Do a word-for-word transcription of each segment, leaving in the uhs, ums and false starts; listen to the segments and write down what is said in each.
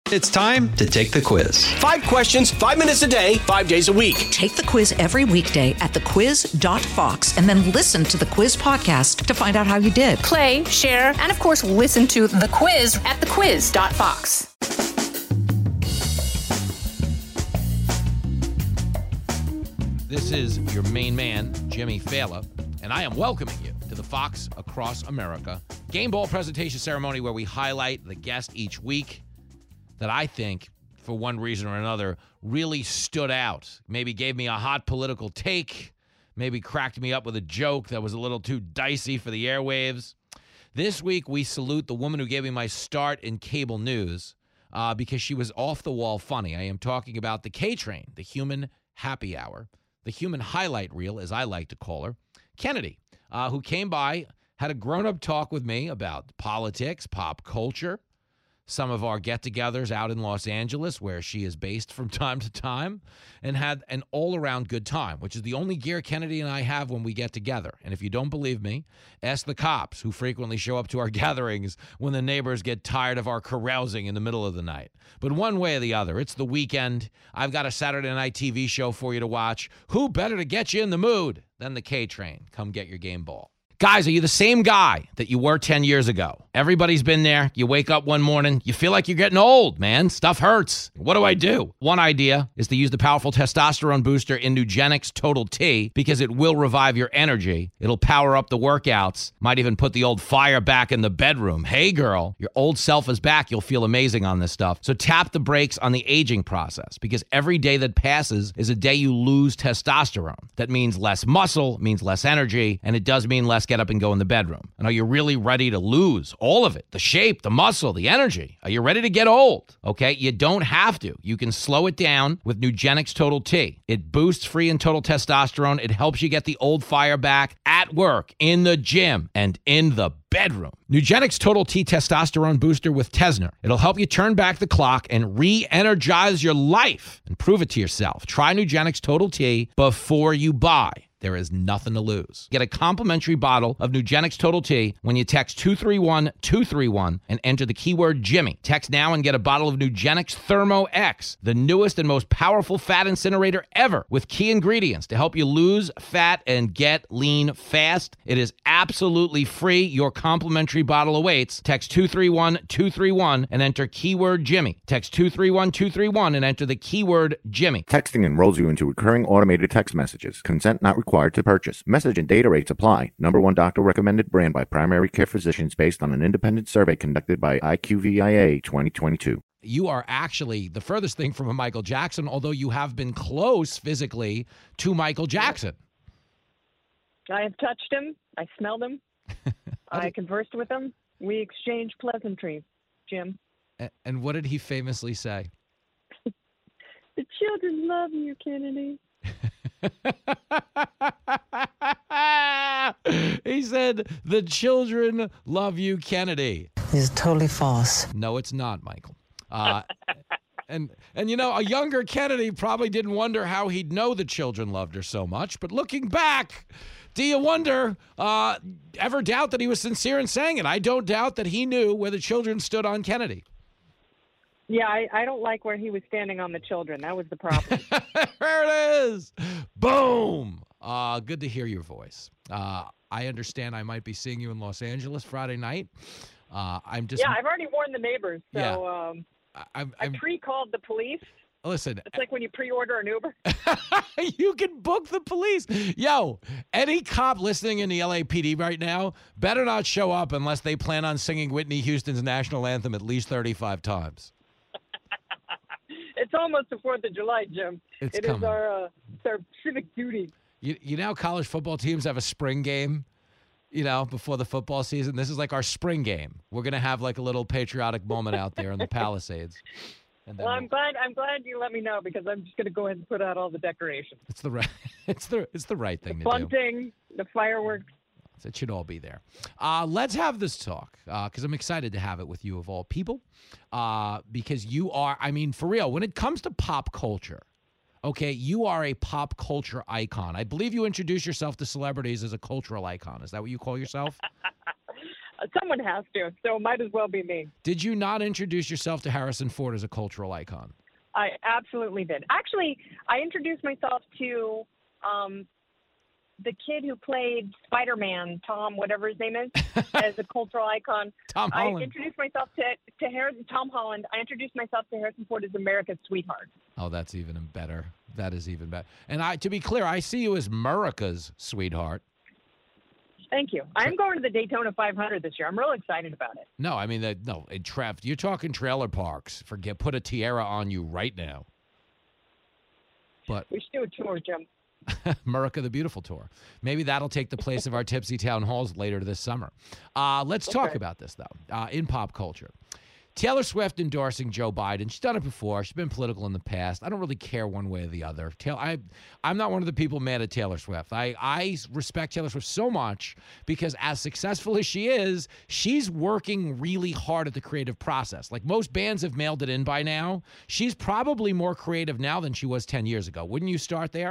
It's time to take the quiz. Five questions, five minutes a day, five days a week. Take the quiz every weekday at the quiz dot fox and then listen to the quiz podcast to find out how you did. Play, share, and of course, listen to the quiz at the quiz dot fox. This is your main man, Jimmy Fallon, and I am welcoming you to the Fox Across America Game Ball presentation ceremony where we highlight the guest each week that I think, for one reason or another, really stood out. Maybe gave me a hot political take, maybe cracked me up with a joke that was a little too dicey for the airwaves. This week, we salute the woman who gave me my start in cable news uh, because she was off-the-wall funny. I am talking about the K-Train, the human happy hour, the human highlight reel, as I like to call her, Kennedy, uh, who came by, had a grown-up talk with me about politics, pop culture, some of our get-togethers out in Los Angeles, where she is based from time to time, and had an all-around good time, which is the only gear Kennedy and I have when we get together. And if you don't believe me, ask the cops who frequently show up to our gatherings when the neighbors get tired of our carousing in the middle of the night. But one way or the other, it's the weekend. I've got a Saturday night T V show for you to watch. Who better to get you in the mood than the K-Train? Come get your game ball. Guys, are you the same guy that you were ten years ago? Everybody's been there. You wake up one morning, you feel like you're getting old, man. Stuff hurts. What do I do? One idea is to use the powerful testosterone booster in Nugenix Total T because it will revive your energy. It'll power up the workouts. Might even put the old fire back in the bedroom. Hey, girl, your old self is back. You'll feel amazing on this stuff. So tap the brakes on the aging process because every day that passes is a day you lose testosterone. That means less muscle, means less energy, and it does mean less get up and go in the bedroom. And are you really ready to lose all of it? The shape, the muscle, the energy. Are you ready to get old? Okay, you don't have to. You can slow it down with Nugenix Total T. It boosts free and total testosterone. It helps you get the old fire back at work, in the gym, and in the bedroom. Nugenix Total T Testosterone Booster with Tesner. It'll help you turn back the clock and re-energize your life and prove it to yourself. Try Nugenix Total T before you buy. There is nothing to lose. Get a complimentary bottle of Nugenix Total T when you text two three one two three one and enter the keyword Jimmy. Text now and get a bottle of Nugenix Thermo X, the newest and most powerful fat incinerator ever, with key ingredients to help you lose fat and get lean fast. It is absolutely free. Your complimentary bottle awaits. Text two three one two three one and enter keyword Jimmy. Text two three one two three one and enter the keyword Jimmy. Texting enrolls you into recurring automated text messages. Consent not required. Required to purchase. Message and data rates apply. Number one doctor recommended brand by primary care physicians based on an independent survey conducted by I Q V I A twenty twenty-two. You are actually the furthest thing from a Michael Jackson, although you have been close physically to Michael Jackson. I have touched him. I smelled him. I conversed with him. We exchanged pleasantries, Jim. And what did he famously say? The children love you, Kennedy. He said, the children love you, Kennedy. It's totally false. No, it's not, Michael. Uh, and, and, you know, a younger Kennedy probably didn't wonder how he'd know the children loved her so much. But looking back, do you wonder, uh, ever doubt that he was sincere in saying it? I don't doubt that he knew where the children stood on Kennedy. Yeah, I, I don't like where he was standing on the children. That was the problem. There it is. Boom. Uh, good to hear your voice. Uh, I understand I might be seeing you in Los Angeles Friday night. Uh, I'm just. Yeah, I've already warned the neighbors. So yeah. um, I'm, I I'm, pre-called the police. Listen. It's like when you pre-order an Uber. You can book the police. Yo, any cop listening in the L A P D right now better not show up unless they plan on singing Whitney Houston's national anthem at least thirty-five times. It's almost the fourth of July, Jim. It's it coming. is our, uh, it's our civic duty. You, you know how college football teams have a spring game, you know, before the football season? This is like our spring game. We're going to have like a little patriotic moment out there in the Palisades. And then Well, I'm we'll, glad. I'm glad you let me know because I'm just going to go ahead and put out all the decorations. it's the right, it's the, it's the right thing The to do. bunting, the fireworks. It should all be there. Uh, let's have this talk because uh, I'm excited to have it with you of all people uh, because you are, I mean, for real, when it comes to pop culture, okay, you are a pop culture icon. I believe you introduce yourself to celebrities as a cultural icon. Is that what you call yourself? Uh, someone has to, so it might as well be me. Did you not introduce yourself to Harrison Ford as a cultural icon? I absolutely did. Actually, I introduced myself to um, the kid who played Spider-Man, Tom, whatever his name is, as a cultural icon. Tom Holland. I introduced myself to, to Harrison, Tom Holland. I introduced myself to Harrison Ford as America's sweetheart. Oh, that's even better. That is even better. And I, to be clear, I see you as America's sweetheart. Thank you. I'm going to the Daytona five hundred this year. I'm real excited about it. No, I mean, the, no, in Trev, you're talking trailer parks. Forget, put a tiara on you right now. But We should do a tour, Jim. America the Beautiful tour. Maybe that'll take the place of our Tipsy Town Halls later this summer. Uh, let's talk Okay. about this, though, uh, in pop culture. Taylor Swift endorsing Joe Biden. She's done it before. She's been political in the past. I don't really care one way or the other. Taylor, I, I'm not one of the people mad at Taylor Swift. I, I respect Taylor Swift so much because as successful as she is, she's working really hard at the creative process. Like most bands have mailed it in by now. She's probably more creative now than she was ten years ago. Wouldn't you start there?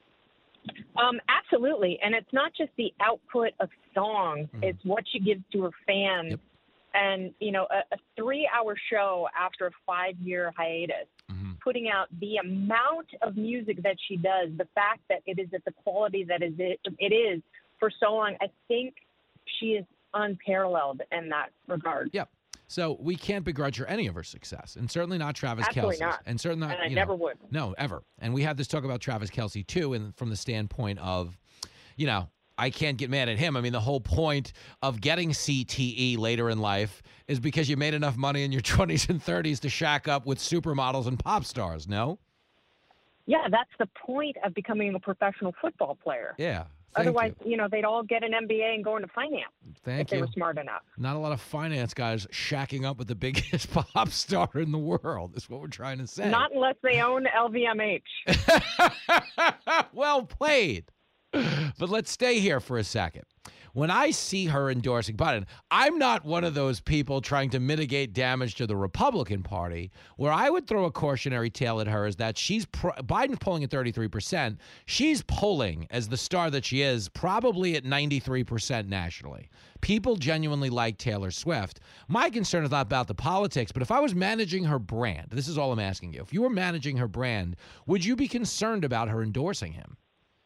Um, absolutely. And it's not just the output of songs. Mm-hmm. It's what she gives to her fans. Yep. And, you know, a, a three-hour show after a five-year hiatus, Mm-hmm. putting out the amount of music that she does, the fact that it is at the quality that is it, it is for so long, I think she is unparalleled in that regard. Yep. So we can't begrudge her any of her success, and certainly not Travis Absolutely Kelce's. not. And certainly not, And I you never know, would. No, ever. And we had this talk about Travis Kelce, too, and from the standpoint of, you know, I can't get mad at him. I mean, the whole point of getting C T E later in life is because you made enough money in your twenties and thirties to shack up with supermodels and pop stars, no? Yeah, that's the point of becoming a professional football player. Yeah. Thank Otherwise, you. you. know, they'd all get an M B A and go into finance Thank if they you. were smart enough. Not a lot of finance guys shacking up with the biggest pop star in the world is what we're trying to say. Not unless they own L V M H. Well played. But let's stay here for a second. When I see her endorsing Biden, I'm not one of those people trying to mitigate damage to the Republican Party. Where I would throw a cautionary tale at her is that she's pro- Biden's polling at thirty-three percent. She's polling as the star that she is, probably at ninety-three percent nationally. People genuinely like Taylor Swift. My concern is not about the politics, but if I was managing her brand, this is all I'm asking you. If you were managing her brand, would you be concerned about her endorsing him?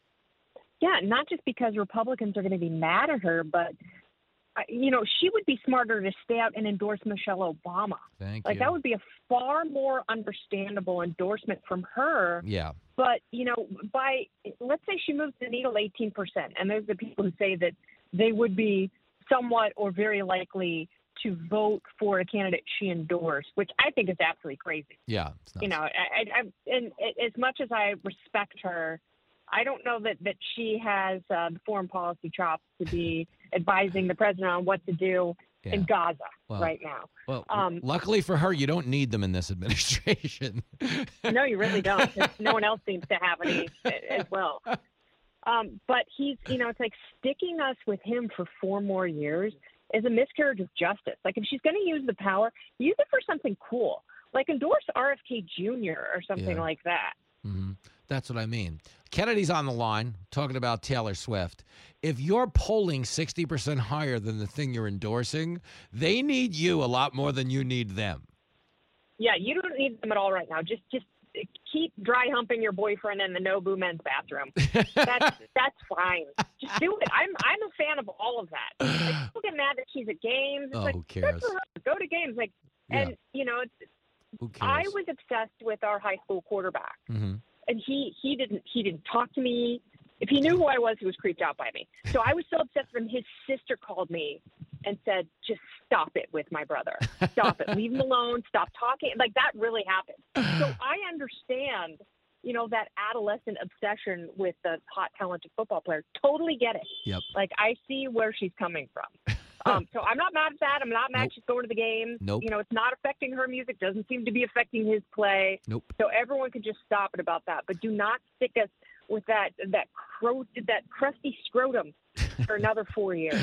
Yeah, not just because Republicans are going to be mad at her, but, uh, you know, she would be smarter to stay out and endorse Michelle Obama. Thank Like, you. that would be a far more understandable endorsement from her. Yeah. But, you know, by, let's say she moves the needle eighteen percent, and there's the people who say that they would be somewhat or very likely to vote for a candidate she endorsed, which I think is absolutely crazy. Yeah. It's nuts. You know, I, I, I, and as much as I respect her, I don't know that, that she has uh, the foreign policy chops to be advising the president on what to do Yeah. in Gaza Well, right now. Well, Um, luckily for her, you don't need them in this administration. No, you really don't. 'Cause no one else seems to have any as well. Um, but he's, you know, it's like sticking us with him for four more years is a miscarriage of justice. Like, if she's going to use the power, use it for something cool. Like, endorse R F K Junior or something Yeah. like that. hmm That's what I mean. Kennedy's on the line talking about Taylor Swift. If you're polling sixty percent higher than the thing you're endorsing, they need you a lot more than you need them. Yeah, you don't need them at all right now. Just just keep dry humping your boyfriend in the Nobu men's bathroom. That's that's fine. Just do it. I'm I'm a fan of all of that. Like, people get mad that she's at games. It's Oh, like, who good cares? for her. Go to games. Like, Yeah. and you know, it's, Who I cares? was obsessed with our high school quarterback, hmm and he he didn't he didn't talk to me. If he knew who I was, he was creeped out by me. So I was so obsessed with him. His sister called me and said, "Just stop it with my brother. Stop it. Leave him alone. Stop talking." Like, that really happened. So I understand, you know, that adolescent obsession with the hot, talented football player. Totally get it. Yep. Like, I see where she's coming from. Um, so I'm not mad at that. I'm not mad Nope. she's going to the games. Nope. You know, it's not affecting her music. Doesn't seem to be affecting his play. Nope. So everyone can just stop it about that. But do not stick us with that that cro- that crusty scrotum for another four years.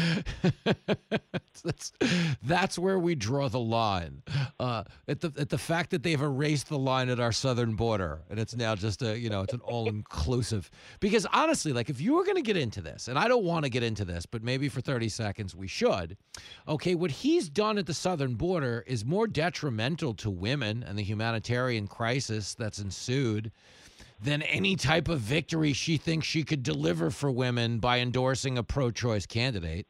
that's, that's where we draw the line. Uh, at the at the fact that they've erased the line at our southern border, and it's now just a, you know, it's an all-inclusive. Because honestly, like, if you were going to get into this, and I don't want to get into this, but maybe for thirty seconds we should. Okay, what he's done at the southern border is more detrimental to women and the humanitarian crisis that's ensued than any type of victory she thinks she could deliver for women by endorsing a pro-choice candidate.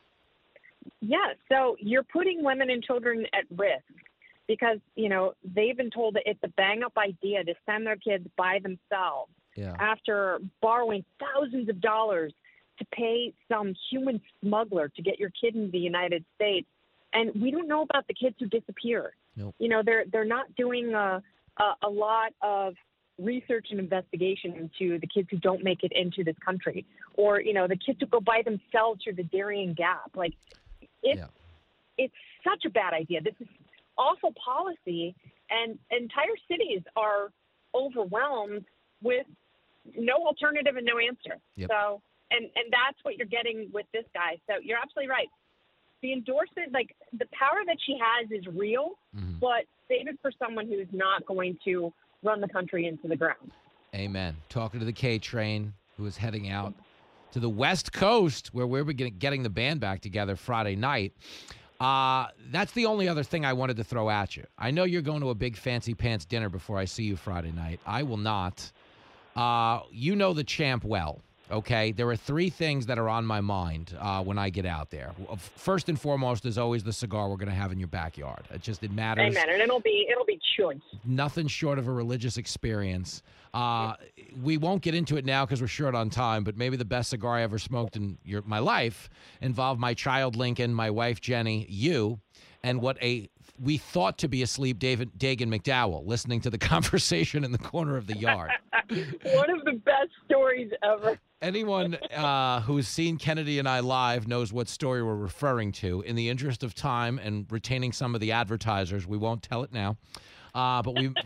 Yeah, so you're putting women and children at risk because, you know, they've been told that it's a bang-up idea to send their kids by themselves Yeah. after borrowing thousands of dollars to pay some human smuggler to get your kid into the United States. And we don't know about the kids who disappear. Nope. You know, they're they're not doing a, a, a lot of research and investigation into the kids who don't make it into this country, or, you know, the kids who go by themselves through the Darien Gap. Like, it's, Yeah. it's such a bad idea. This is awful policy, and entire cities are overwhelmed with no alternative and no answer. Yep. So, and, and that's what you're getting with this guy. So you're absolutely right. The endorsement, like, the power that she has is real, Mhm. but save it for someone who's not going to run the country into the ground. Amen. Talking to the K Train, who is heading out to the West Coast, where we're getting the band back together Friday night. Uh, that's the only other thing I wanted to throw at you. I know you're going to a big fancy pants dinner before I see you Friday night. I will not. Uh, you know the champ well, okay? There are three things that are on my mind uh, when I get out there. First and foremost is always the cigar we're going to have in your backyard. It just, it matters. Amen. And it'll be it'll be choice. Nothing short of a religious experience. Uh, we won't get into it now because we're short on time, but maybe the best cigar I ever smoked in your, my life involved my child Lincoln, my wife Jenny, you, and what a we thought to be asleep David Dagan McDowell listening to the conversation in the corner of the yard. One of the best stories ever. Anyone uh, who's seen Kennedy and I live knows what story we're referring to. In the interest of time and retaining some of the advertisers, we won't tell it now. Uh, but we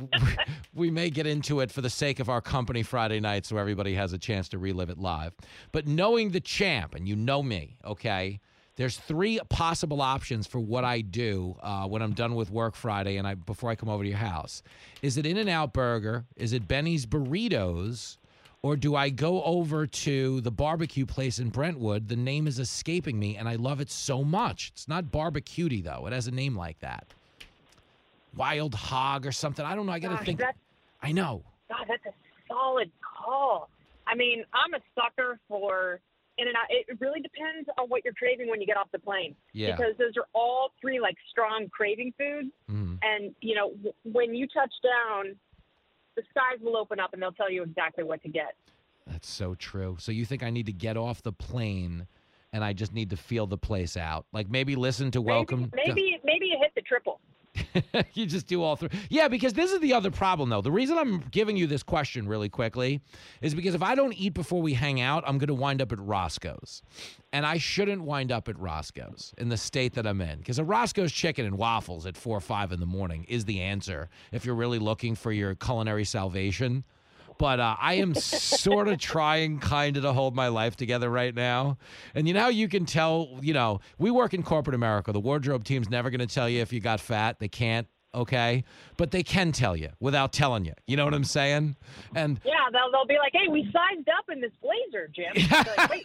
we may get into it for the sake of our company Friday night so everybody has a chance to relive it live. But knowing the champ, and you know me, okay, there's three possible options for what I do uh, when I'm done with work Friday and I before I come over to your house. Is it In-N-Out Burger? Is it Benny's Burritos? Or do I go over to the barbecue place in Brentwood? The name is escaping me, and I love it so much. It's not Barbecuity, though. It has a name like that. Wild Hog or something. I don't know. I got to think. That's, I know. God, that's a solid call. I mean, I'm a sucker for In-N-Out. It really depends on what you're craving when you get off the plane. Yeah. Because those are all three, like, strong craving foods. Mm. And, you know, w- when you touch down, the skies will open up and they'll tell you exactly what to get. That's so true. So you think I need to get off the plane and I just need to feel the place out? Like maybe listen to Welcome. Maybe, maybe, maybe you hit the triple. You just do all three. Yeah, because this is the other problem, though. The reason I'm giving you this question really quickly is because if I don't eat before we hang out, I'm going to wind up at Roscoe's. And I shouldn't wind up at Roscoe's in the state that I'm in. Because a Roscoe's chicken and waffles at four or five in the morning is the answer if you're really looking for your culinary salvation. But uh, I am sort of trying kind of to hold my life together right now. And you know how you can tell, you know, we work in corporate America. The wardrobe team's never going to tell you if you got fat. They can't, okay? But they can tell you without telling you. You know what I'm saying? And Yeah, they'll, they'll be like, hey, we sized up in this blazer, Jim. Like, wait,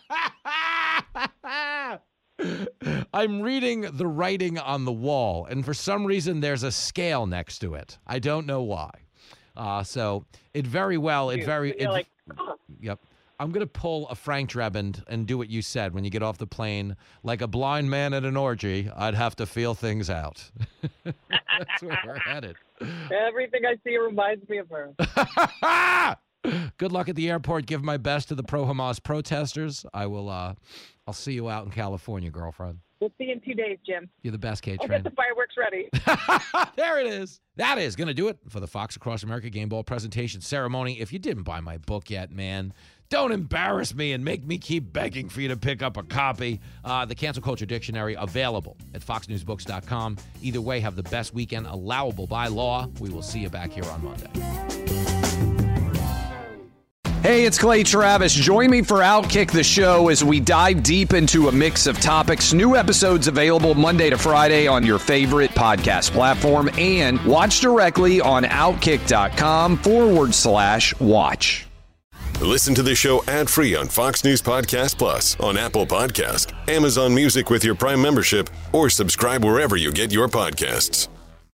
what? I'm reading the writing on the wall, and for some reason there's a scale next to it. I don't know why. Uh, so it very well, it very, You're it, like, oh. Yep. I'm going to pull a Frank Drebin and do what you said when you get off the plane. Like a blind man at an orgy, I'd have to feel things out. That's where we're headed. Everything I see reminds me of her. Good luck at the airport. Give my best to the pro-Hamas protesters. I will, uh, I'll see you out in California, girlfriend. We'll see you in two days, Jim. You're the best, Kate I'll Train. get the fireworks ready. There it is. That is going to do it for the Fox Across America Game Ball presentation ceremony. If you didn't buy my book yet, man, don't embarrass me and make me keep begging for you to pick up a copy. Uh, the Cancel Culture Dictionary available at fox news books dot com. Either way, have the best weekend allowable by law. We will see you back here on Monday. Hey, it's Clay Travis. Join me for Outkick the Show as we dive deep into a mix of topics. New episodes available Monday to Friday on your favorite podcast platform, and watch directly on outkick.com forward slash watch. Listen to the show ad-free on Fox News Podcast Plus, on Apple Podcast, Amazon Music with your Prime membership, or subscribe wherever you get your podcasts.